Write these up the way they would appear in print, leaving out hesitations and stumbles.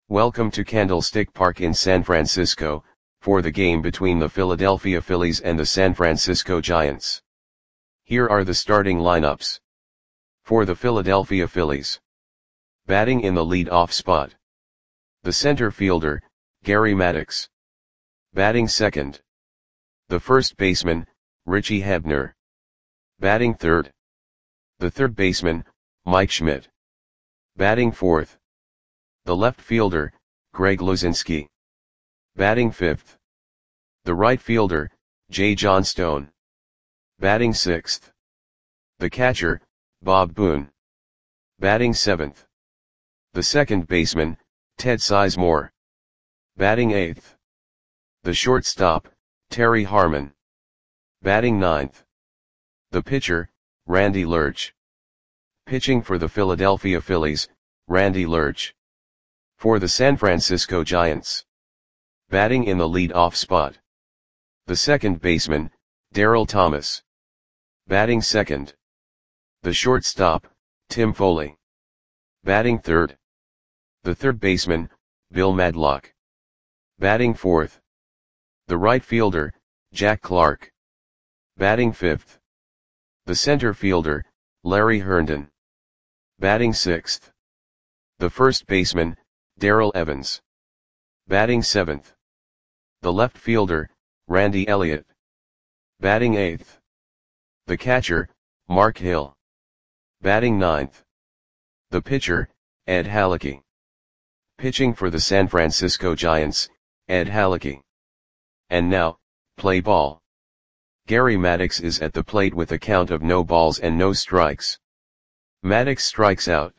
Welcome to Candlestick Park in San Francisco, for the game between the Philadelphia Phillies and the San Francisco Giants. Here are the starting lineups. For the Philadelphia Phillies. Batting in the lead-off spot. The center fielder, Gary Maddox. Batting second. The first baseman, Richie Hebner. Batting third. The third baseman, Mike Schmidt. Batting fourth. The left fielder, Greg Luzinski. Batting fifth. The right fielder, Jay Johnstone. Batting sixth. The catcher, Bob Boone. Batting seventh. The second baseman, Ted Sizemore. Batting eighth. The shortstop, Terry Harmon. Batting ninth. The pitcher, Randy Lurch. Pitching for the Philadelphia Phillies, Randy Lurch. For the San Francisco Giants. Batting in the lead-off spot. The second baseman, Darryl Thomas. Batting second. The shortstop, Tim Foley. Batting third. The third baseman, Bill Madlock. Batting fourth. The right fielder, Jack Clark. Batting fifth. The center fielder, Larry Herndon. Batting sixth. The first baseman, Darrell Evans. Batting seventh. The left fielder, Randy Elliott. Batting eighth. The catcher, Mark Hill. Batting ninth. The pitcher, Ed Halicki. Pitching for the San Francisco Giants, Ed Halicki. And now, play ball. Gary Maddox is at the plate with a count of no balls and no strikes. Maddox strikes out.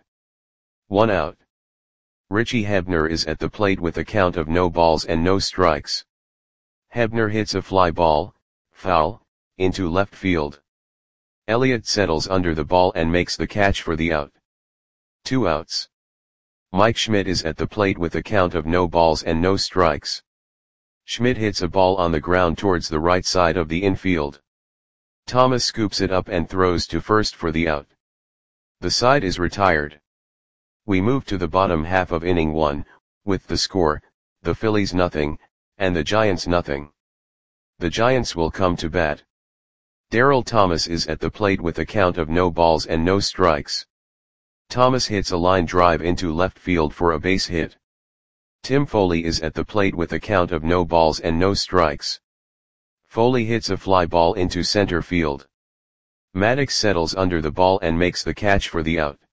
1 out. Richie Hebner is at the plate with a count of no balls and no strikes. Hebner hits a fly ball, foul, into left field. Elliott settles under the ball and makes the catch for the out. 2 outs. Mike Schmidt is at the plate with a count of no balls and no strikes. Schmidt hits a ball on the ground towards the right side of the infield. Thomas scoops it up and throws to first for the out. The side is retired. We move to the bottom half of inning 1, with the score, the Phillies nothing, and the Giants nothing. The Giants will come to bat. Darryl Thomas is at the plate with a count of no balls and no strikes. Thomas hits a line drive into left field for a base hit. Tim Foley is at the plate with a count of no balls and no strikes. Foley hits a fly ball into center field. Maddox settles under the ball and makes the catch for the out.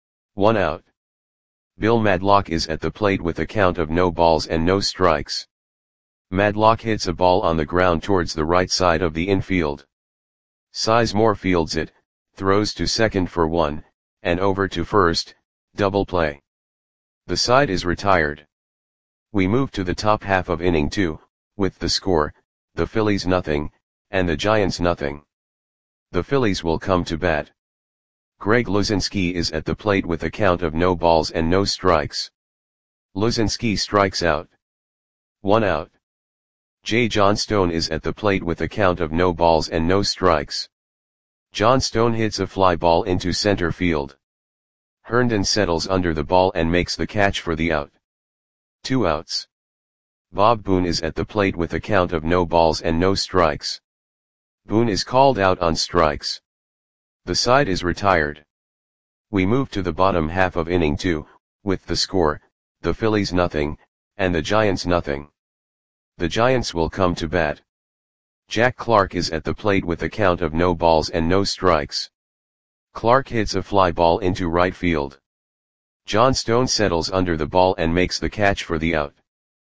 1 out. Bill Madlock is at the plate with a count of no balls and no strikes. Madlock hits a ball on the ground towards the right side of the infield. Sizemore fields it, throws to second for 1, and over to first, double play. The side is retired. We move to the top half of inning 2, with the score, the Phillies nothing, and the Giants nothing. The Phillies will come to bat. Greg Luzinski is at the plate with a count of no balls and no strikes. Luzinski strikes out. 1 out. Jay Johnstone is at the plate with a count of no balls and no strikes. Johnstone hits a fly ball into center field. Herndon settles under the ball and makes the catch for the out. 2 outs. Bob Boone is at the plate with a count of no balls and no strikes. Boone is called out on strikes. The side is retired. We move to the bottom half of inning 2, with the score, the Phillies nothing, and the Giants nothing. The Giants will come to bat. Jack Clark is at the plate with a count of no balls and no strikes. Clark hits a fly ball into right field. Johnstone settles under the ball and makes the catch for the out.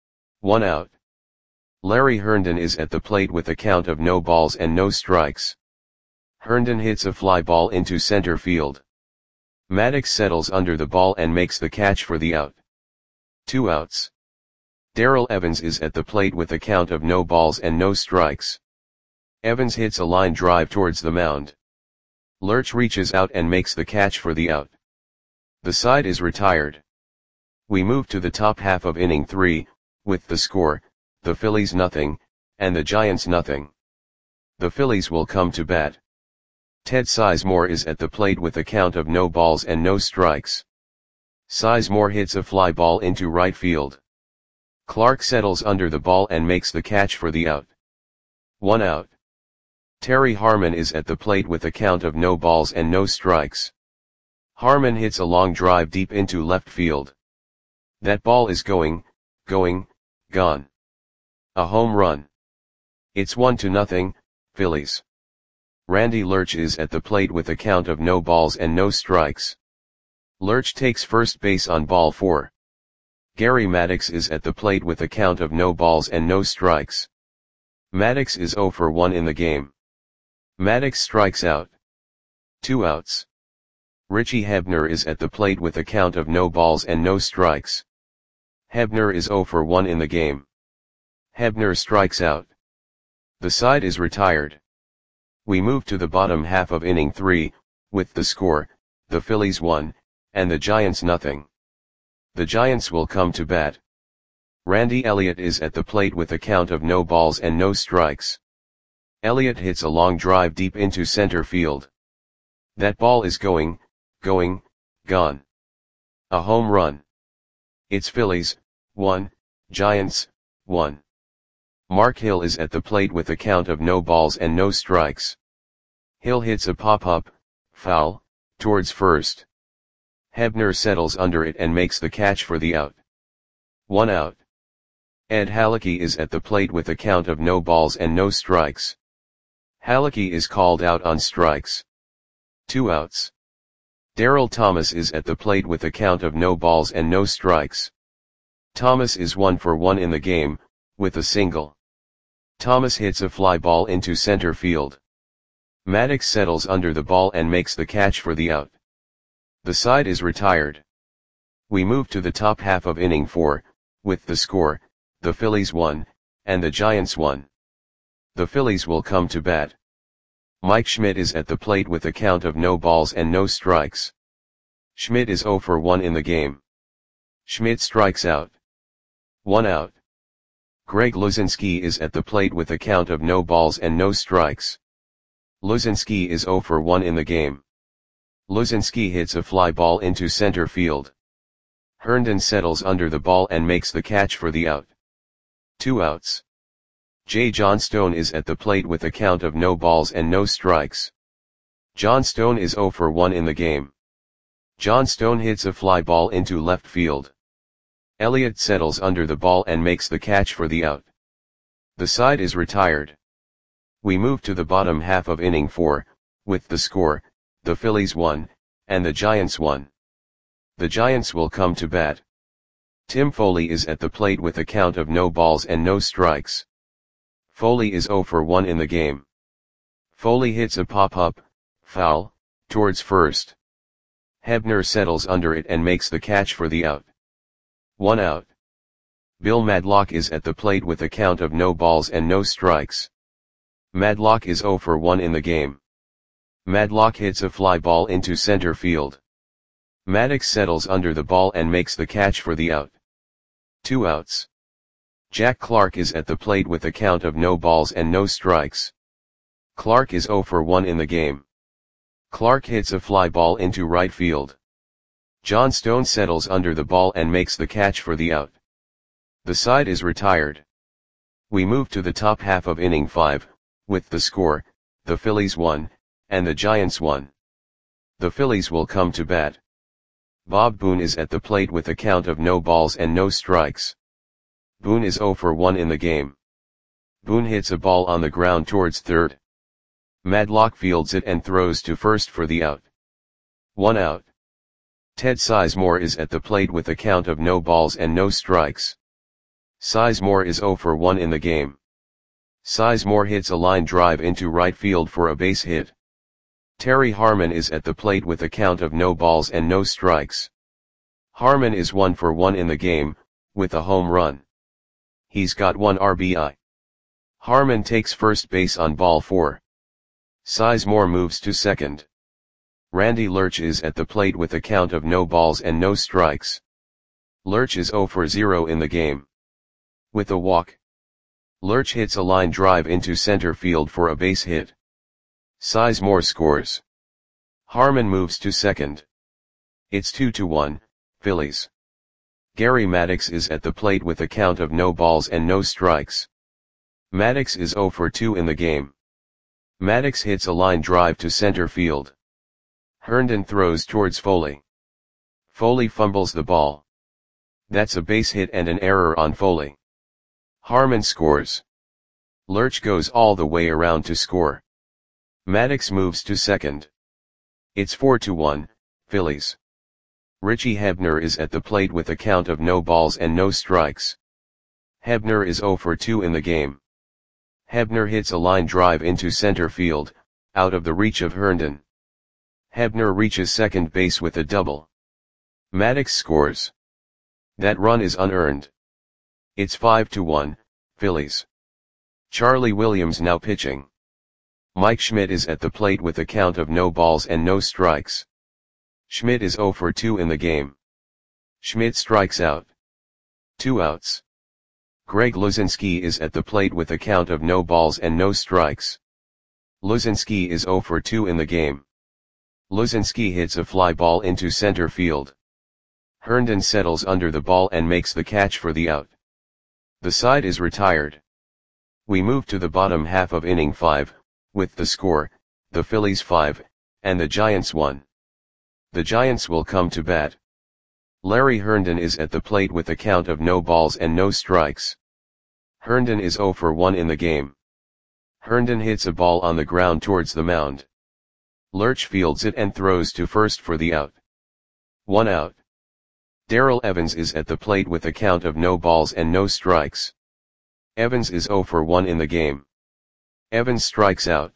1 out. Larry Herndon is at the plate with a count of no balls and no strikes. Herndon hits a fly ball into center field. Maddox settles under the ball and makes the catch for the out. 2 outs. Darrell Evans is at the plate with a count of no balls and no strikes. Evans hits a line drive towards the mound. Lurch reaches out and makes the catch for the out. The side is retired. We move to the top half of inning 3, with the score, the Phillies nothing, and the Giants nothing. The Phillies will come to bat. Ted Sizemore is at the plate with a count of no balls and no strikes. Sizemore hits a fly ball into right field. Clark settles under the ball and makes the catch for the out. 1 out. Terry Harmon is at the plate with a count of no balls and no strikes. Harmon hits a long drive deep into left field. That ball is going, gone. A home run. It's 1-0, Phillies. Randy Lerch is at the plate with a count of no balls and no strikes. Lerch takes first base on ball 4. Gary Maddox is at the plate with a count of no balls and no strikes. Maddox is 0 for 1 in the game. Maddox strikes out. 2 outs. Richie Hebner is at the plate with a count of no balls and no strikes. Hebner is 0 for 1 in the game. Hebner strikes out. The side is retired. We move to the bottom half of inning 3, with the score, the Phillies 1, and the Giants nothing. The Giants will come to bat. Randy Elliott is at the plate with a count of no balls and no strikes. Elliott hits a long drive deep into center field. That ball is going, gone. A home run. It's Phillies, 1, Giants, 1. Mark Hill is at the plate with a count of no balls and no strikes. Hill hits a pop-up, foul, towards first. Hebner settles under it and makes the catch for the out. 1 out. Ed Halicki is at the plate with a count of no balls and no strikes. Halicki is called out on strikes. 2 outs. Darryl Thomas is at the plate with a count of no balls and no strikes. Thomas is 1 for 1 in the game, with a single. Thomas hits a fly ball into center field. Maddox settles under the ball and makes the catch for the out. The side is retired. We move to the top half of inning 4, with the score, the Phillies 1, and the Giants 1. The Phillies will come to bat. Mike Schmidt is at the plate with a count of no balls and no strikes. Schmidt is 0 for 1 in the game. Schmidt strikes out. 1 out. Greg Luzinski is at the plate with a count of no balls and no strikes. Luzinski is 0 for 1 in the game. Luzinski hits a fly ball into center field. Herndon settles under the ball and makes the catch for the out. 2 outs. Jay Johnstone is at the plate with a count of no balls and no strikes. Johnstone is 0 for 1 in the game. Johnstone hits a fly ball into left field. Elliott settles under the ball and makes the catch for the out. The side is retired. We move to the bottom half of inning 4, with the score, the Phillies 1, and the Giants 1. The Giants will come to bat. Tim Foley is at the plate with a count of no balls and no strikes. Foley is 0 for 1 in the game. Foley hits a pop-up, foul, towards first. Hebner settles under it and makes the catch for the out. 1 out. Bill Madlock is at the plate with a count of no balls and no strikes. Madlock is 0 for 1 in the game. Madlock hits a fly ball into center field. Maddox settles under the ball and makes the catch for the out. 2 outs. Jack Clark is at the plate with a count of no balls and no strikes. Clark is 0 for 1 in the game. Clark hits a fly ball into right field. Johnstone settles under the ball and makes the catch for the out. The side is retired. We move to the top half of inning 5, with the score, the Phillies 1, and the Giants 1. The Phillies will come to bat. Bob Boone is at the plate with a count of no balls and no strikes. Boone is 0 for 1 in the game. Boone hits a ball on the ground towards third. Madlock fields it and throws to first for the out. 1 out. Ted Sizemore is at the plate with a count of no balls and no strikes. Sizemore is 0 for 1 in the game. Sizemore hits a line drive into right field for a base hit. Terry Harmon is at the plate with a count of no balls and no strikes. Harmon is 1 for 1 in the game, with a home run. He's got 1 RBI. Harmon takes first base on ball 4. Sizemore moves to second. Randy Lerch is at the plate with a count of no balls and no strikes. Lerch is 0 for 0 in the game. With a walk. Lerch hits a line drive into center field for a base hit. Sizemore scores. Harmon moves to second. It's 2-1, Phillies. Gary Maddox is at the plate with a count of no balls and no strikes. Maddox is 0 for 2 in the game. Maddox hits a line drive to center field. Herndon throws towards Foley. Foley fumbles the ball. That's a base hit and an error on Foley. Harmon scores. Lurch goes all the way around to score. Maddox moves to second. It's 4-1, Phillies. Richie Hebner is at the plate with a count of no balls and no strikes. Hebner is 0 for 2 in the game. Hebner hits a line drive into center field, out of the reach of Herndon. Hebner reaches second base with a double. Maddox scores. That run is unearned. It's 5-1, Phillies. Charlie Williams now pitching. Mike Schmidt is at the plate with a count of no balls and no strikes. Schmidt is 0 for 2 in the game. Schmidt strikes out. 2 outs. Greg Luzinski is at the plate with a count of no balls and no strikes. Luzinski is 0 for 2 in the game. Luzinski hits a fly ball into center field. Herndon settles under the ball and makes the catch for the out. The side is retired. We move to the bottom half of inning 5, with the score, the Phillies 5, and the Giants 1. The Giants will come to bat. Larry Herndon is at the plate with a count of no balls and no strikes. Herndon is 0 for 1 in the game. Herndon hits a ball on the ground towards the mound. Lurch fields it and throws to first for the out. 1 out. Darrell Evans is at the plate with a count of no balls and no strikes. Evans is 0 for 1 in the game. Evans strikes out.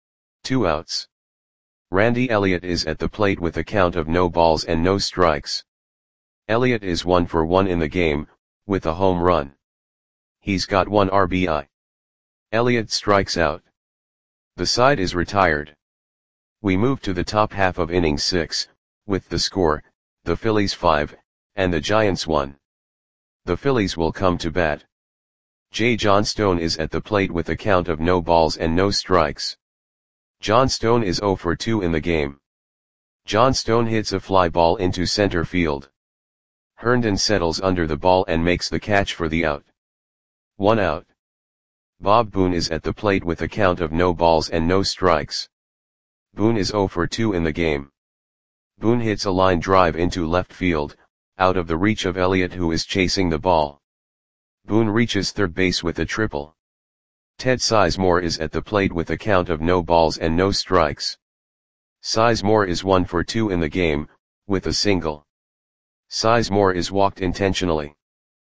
2 outs. Randy Elliott is at the plate with a count of no balls and no strikes. Elliott is 1 for 1 in the game, with a home run. He's got 1 RBI. Elliott strikes out. The side is retired. We move to the top half of inning 6, with the score, the Phillies 5, and the Giants 1. The Phillies will come to bat. J. Johnstone is at the plate with a count of no balls and no strikes. Johnstone is 0 for 2 in the game. Johnstone hits a fly ball into center field. Herndon settles under the ball and makes the catch for the out. 1 out. Bob Boone is at the plate with a count of no balls and no strikes. Boone is 0 for 2 in the game. Boone hits a line drive into left field, out of the reach of Elliott, who is chasing the ball. Boone reaches third base with a triple. Ted Sizemore is at the plate with a count of no balls and no strikes. Sizemore is 1 for 2 in the game, with a single. Sizemore is walked intentionally.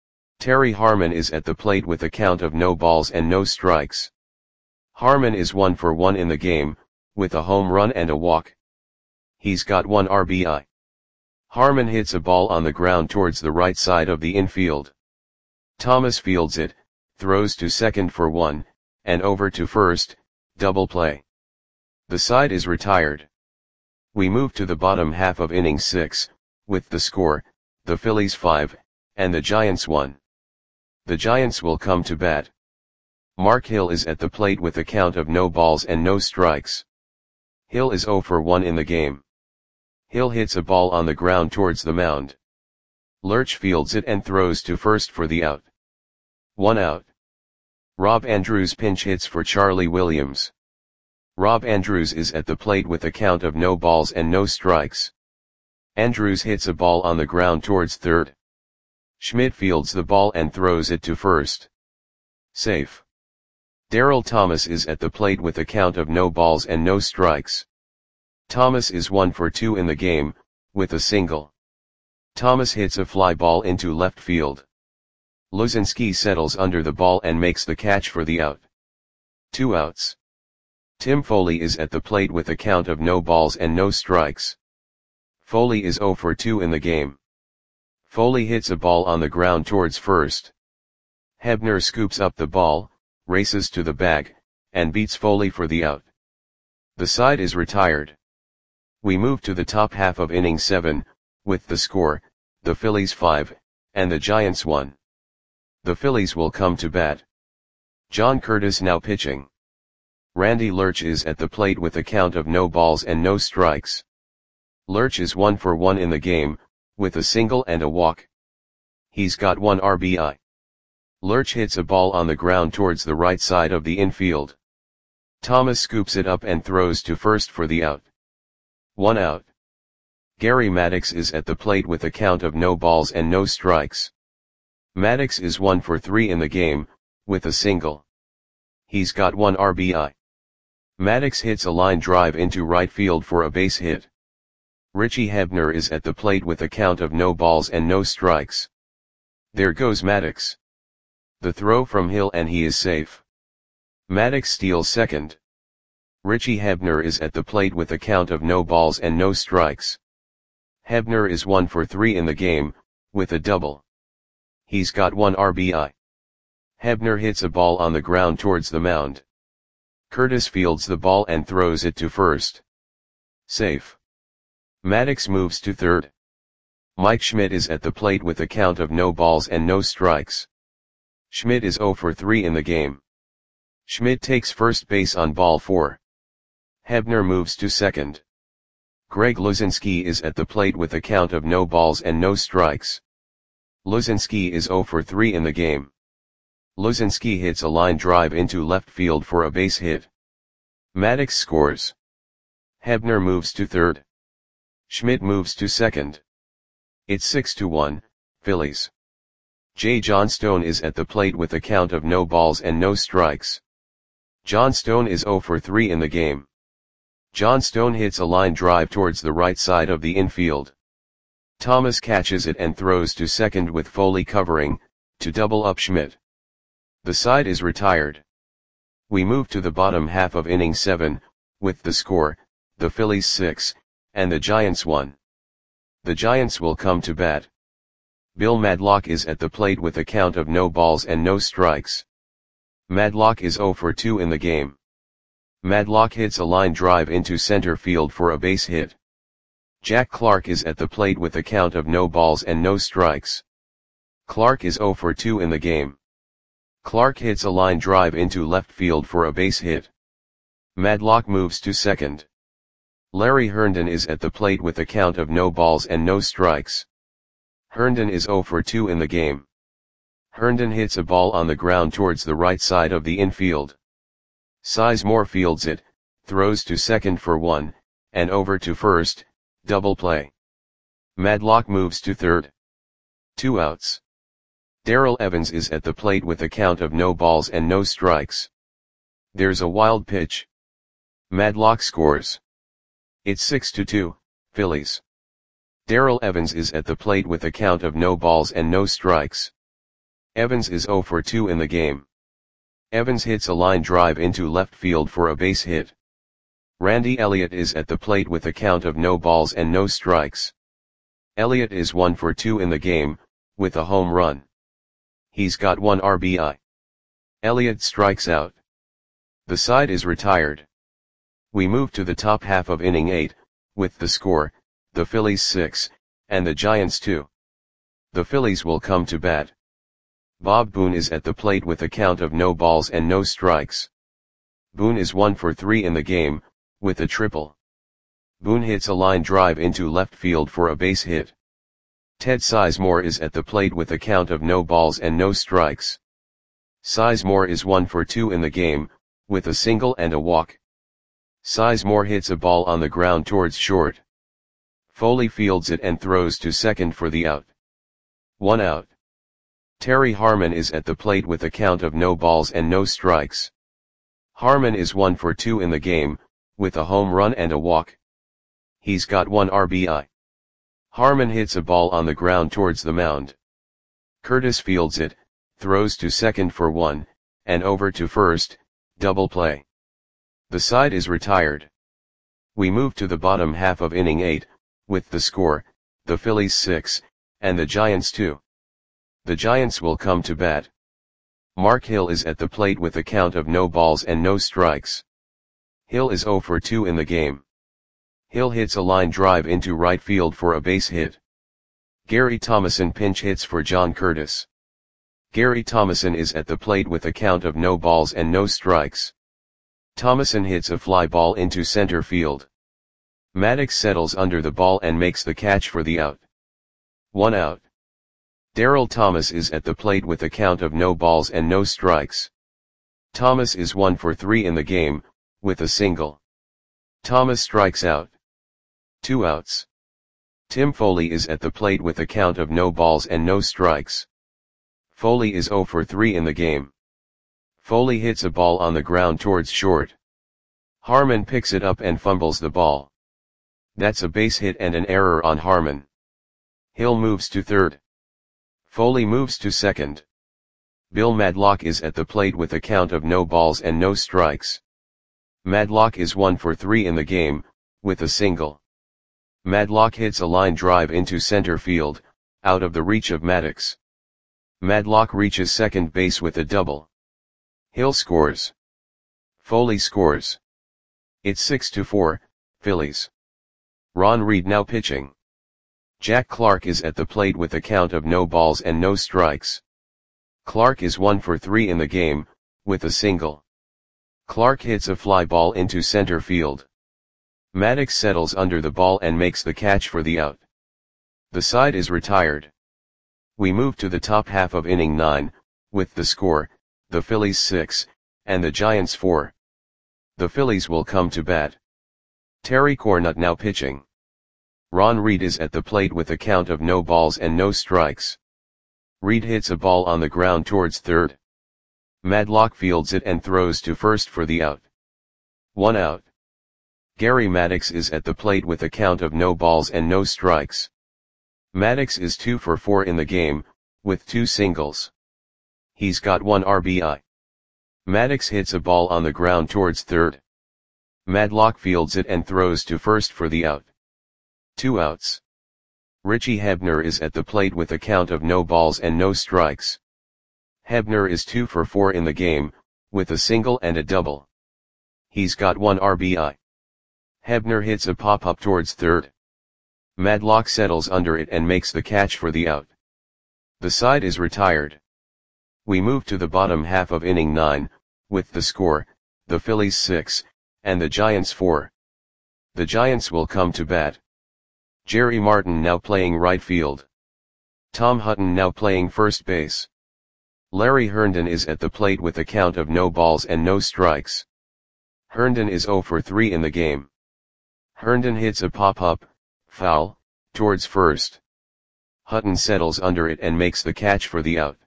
Terry Harmon is at the plate with a count of no balls and no strikes. Harmon is 1 for 1 in the game, with a home run and a walk. He's got 1 RBI. Harmon hits a ball on the ground towards the right side of the infield. Thomas fields it, throws to second for 1, and over to first, double play. The side is retired. We move to the bottom half of inning 6, with the score, the Phillies 5, and the Giants 1. The Giants will come to bat. Mark Hill is at the plate with a count of no balls and no strikes. Hill is 0 for 1 in the game. Hill hits a ball on the ground towards the mound. Lurch fields it and throws to first for the out. 1 out. Rob Andrews pinch hits for Charlie Williams. Rob Andrews is at the plate with a count of no balls and no strikes. Andrews hits a ball on the ground towards third. Schmidt fields the ball and throws it to first. Safe. Darrell Thomas is at the plate with a count of no balls and no strikes. Thomas is 1 for 2 in the game, with a single. Thomas hits a fly ball into left field. Luzinski settles under the ball and makes the catch for the out. 2 outs. Tim Foley is at the plate with a count of no balls and no strikes. Foley is 0 for 2 in the game. Foley hits a ball on the ground towards first. Hebner scoops up the ball, races to the bag, and beats Foley for the out. The side is retired. We move to the top half of inning 7, with the score, the Phillies 5, and the Giants 1. The Phillies will come to bat. John Curtis now pitching. Randy Lurch is at the plate with a count of no balls and no strikes. Lurch is 1 for 1 in the game, with a single and a walk. He's got 1 RBI. Lurch hits a ball on the ground towards the right side of the infield. Thomas scoops it up and throws to first for the out. 1 out. Gary Maddox is at the plate with a count of no balls and no strikes. Maddox is 1 for 3 in the game, with a single. He's got 1 RBI. Maddox hits a line drive into right field for a base hit. Richie Hebner is at the plate with a count of no balls and no strikes. There goes Maddox. The throw from Hill and he is safe. Maddox steals second. Richie Hebner is at the plate with a count of no balls and no strikes. Hebner is 1 for 3 in the game, with a double. He's got 1 RBI. Hebner hits a ball on the ground towards the mound. Curtis fields the ball and throws it to first. Safe. Maddox moves to third. Mike Schmidt is at the plate with a count of no balls and no strikes. Schmidt is 0 for 3 in the game. Schmidt takes first base on ball 4. Hebner moves to second. Greg Luzinski is at the plate with a count of no balls and no strikes. Luzinski is 0 for 3 in the game. Luzinski hits a line drive into left field for a base hit. Maddox scores. Hebner moves to third. Schmidt moves to second. It's 6-1, Phillies. Jay Johnstone is at the plate with a count of no balls and no strikes. Johnstone is 0 for 3 in the game. Johnstone hits a line drive towards the right side of the infield. Thomas catches it and throws to second with Foley covering, to double up Schmidt. The side is retired. We move to the bottom half of inning 7, with the score, the Phillies 6, and the Giants 1. The Giants will come to bat. Bill Madlock is at the plate with a count of no balls and no strikes. Madlock is 0 for 2 in the game. Madlock hits a line drive into center field for a base hit. Jack Clark is at the plate with a count of no balls and no strikes. Clark is 0 for 2 in the game. Clark hits a line drive into left field for a base hit. Madlock moves to second. Larry Herndon is at the plate with a count of no balls and no strikes. Herndon is 0 for 2 in the game. Herndon hits a ball on the ground towards the right side of the infield. Sizemore fields it, throws to second for 1, and over to first, double play. Madlock moves to third. 2 outs. Darrell Evans is at the plate with a count of no balls and no strikes. There's a wild pitch. Madlock scores. It's 6-2, Phillies. Darrell Evans is at the plate with a count of no balls and no strikes. Evans is 0 for 2 in the game. Evans hits a line drive into left field for a base hit. Randy Elliott is at the plate with a count of no balls and no strikes. Elliott is 1 for 2 in the game, with a home run. He's got 1 RBI. Elliott strikes out. The side is retired. We move to the top half of inning 8, with the score, the Phillies 6, and the Giants 2. The Phillies will come to bat. Bob Boone is at the plate with a count of no balls and no strikes. Boone is 1 for 3 in the game, with a triple. Boone hits a line drive into left field for a base hit. Ted Sizemore is at the plate with a count of no balls and no strikes. Sizemore is 1 for 2 in the game, with a single and a walk. Sizemore hits a ball on the ground towards short. Foley fields it and throws to second for the out. 1 out. Terry Harmon is at the plate with a count of no balls and no strikes. Harmon is 1 for 2 in the game, with a home run and a walk. He's got 1 RBI. Harmon hits a ball on the ground towards the mound. Curtis fields it, throws to second for 1, and over to first, double play. The side is retired. We move to the bottom half of inning 8, with the score, the Phillies 6, and the Giants 2. The Giants will come to bat. Mark Hill is at the plate with a count of no balls and no strikes. Hill is 0 for 2 in the game. Hill hits a line drive into right field for a base hit. Gary Thomason pinch hits for John Curtis. Gary Thomason is at the plate with a count of no balls and no strikes. Thomason hits a fly ball into center field. Maddox settles under the ball and makes the catch for the out. 1 out. Darryl Thomas is at the plate with a count of no balls and no strikes. Thomas is 1 for 3 in the game, with a single. Thomas strikes out. 2 outs. Tim Foley is at the plate with a count of no balls and no strikes. Foley is 0 for 3 in the game. Foley hits a ball on the ground towards short. Harmon picks it up and fumbles the ball. That's a base hit and an error on Harmon. Hill moves to third. Foley moves to second. Bill Madlock is at the plate with a count of no balls and no strikes. Madlock is 1 for 3 in the game, with a single. Madlock hits a line drive into center field, out of the reach of Maddox. Madlock reaches second base with a double. Hill scores. Foley scores. It's 6-4, Phillies. Ron Reed now pitching. Jack Clark is at the plate with a count of no balls and no strikes. Clark is 1 for 3 in the game, with a single. Clark hits a fly ball into center field. Maddox settles under the ball and makes the catch for the out. The side is retired. We move to the top half of inning 9, with the score, the Phillies 6, and the Giants 4. The Phillies will come to bat. Terry Cornut now pitching. Ron Reed is at the plate with a count of no balls and no strikes. Reed hits a ball on the ground towards third. Madlock fields it and throws to first for the out. 1 out. Gary Maddox is at the plate with a count of no balls and no strikes. Maddox is 2 for 4 in the game, with 2 singles. He's got 1 RBI. Maddox hits a ball on the ground towards third. Madlock fields it and throws to first for the out. 2 outs. Richie Hebner is at the plate with a count of no balls and no strikes. Hebner is 2 for 4 in the game, with a single and a double. He's got 1 RBI. Hebner hits a pop-up towards third. Madlock settles under it and makes the catch for the out. The side is retired. We move to the bottom half of inning 9, with the score, the Phillies 6, and the Giants 4. The Giants will come to bat. Jerry Martin now playing right field. Tom Hutton now playing first base. Larry Herndon is at the plate with a count of no balls and no strikes. Herndon is 0 for 3 in the game. Herndon hits a pop-up, foul, towards first. Hutton settles under it and makes the catch for the out.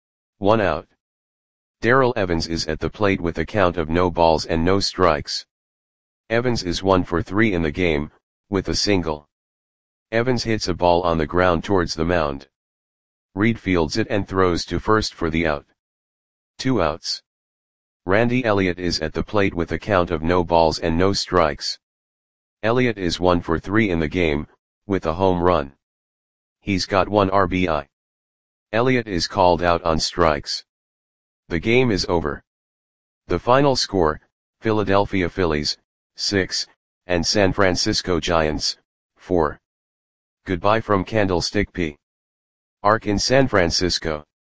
1 out. Darrell Evans is at the plate with a count of no balls and no strikes. Evans is 1 for 3 in the game, with a single. Evans hits a ball on the ground towards the mound. Reed fields it and throws to first for the out. 2 outs. Randy Elliott is at the plate with a count of no balls and no strikes. Elliott is 1 for 3 in the game, with a home run. He's got 1 RBI. Elliott is called out on strikes. The game is over. The final score, Philadelphia Phillies, 6, and San Francisco Giants, 4. Goodbye from Candlestick P. Arc in San Francisco.